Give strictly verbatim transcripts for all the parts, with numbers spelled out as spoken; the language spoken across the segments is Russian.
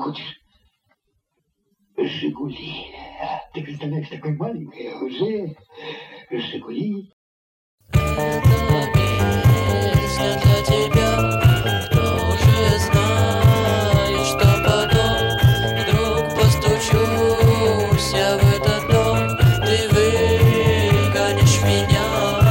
хочешь? Жигули. Ты представляешь, такой маленький, а уже Жигули. Это песня для тебя. Кто же знает, что потом вдруг постучусь я в этот дом, ты выгонишь меня.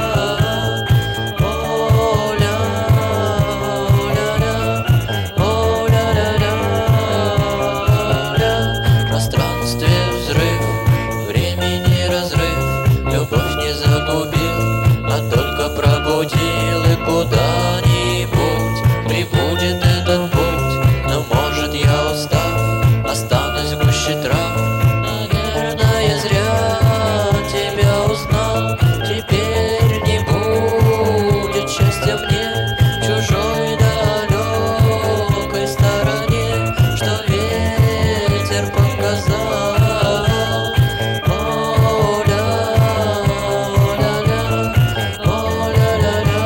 О-ля, о-ля-ля, о-ля-ля-ля, о-ля. В пространстве взрыв, времени разрыв, любовь не загубил, а только пробудил. И куда-нибудь прибудет этот путь, но может я устав, останусь в гуще трав. Наверное, зря тебя узнал, теперь не будет счастья мне в чужой далекой стороне, что ветер показал. О-ля, о-ля-ля, о-ля-ля-ля,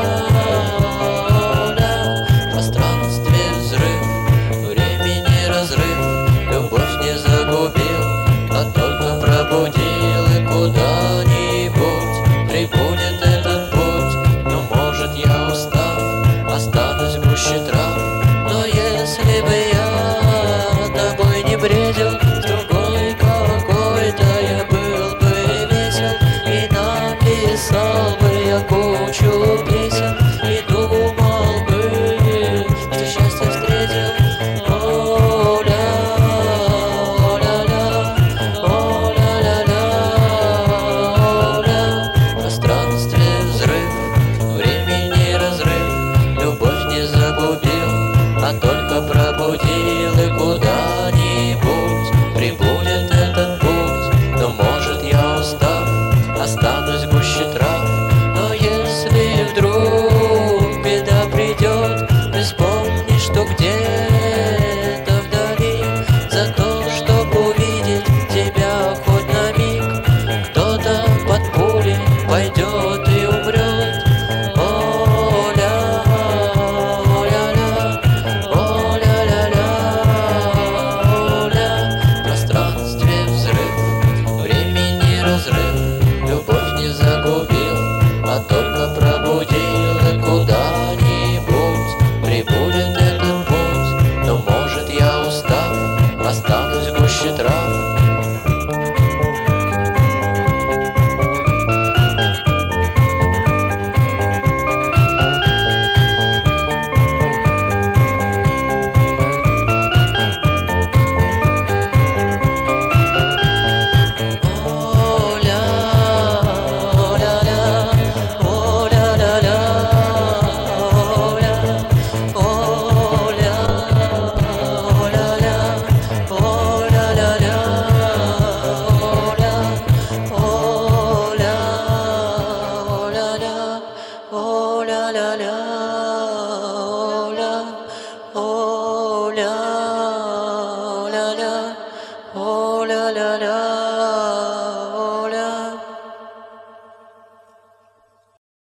о-ля. В пространстве взрыв, времени разрыв, любовь не загубил, а только пробудил. И куда-нибудь прибудет этот путь, но может я устав, останусь в гуще трав. Но если бы я тобой не бредил, с другой какой-то я был бы весел, и написал бы я кучу песен, и думал бы, что счастье встретил. О-ля, о-ля-ля, о-ля-ля-ля, о-ля. В пространстве взрыв, времени разрыв, любовь не загубил, а только пробудил. И куда-нибудь прибудет этот путь, но может я устав, останусь в гуще трав. Но если вдруг беда придет, ты вспомни, что где-то вдали, за то, чтобы увидеть тебя хоть на миг, кто-то под пулей пойдет и умрет. О-ля, о-ля-ля, о-ля-ля-ля, о-ля. В пространстве взрыв, времени разрыв, любовь не загубил, а только пробудил. И куда-нибудь прибудет этот путь, но может я устав, останусь в гуще трав. О-ля, о-ля-ля, о-ля-ля-ля, о-ля, о-ля, о-ля-ля, о-ля-ля-ля, о-ля, о-ля, о-ля-ля, о-ля-ля-ля, о-ля, о-ля.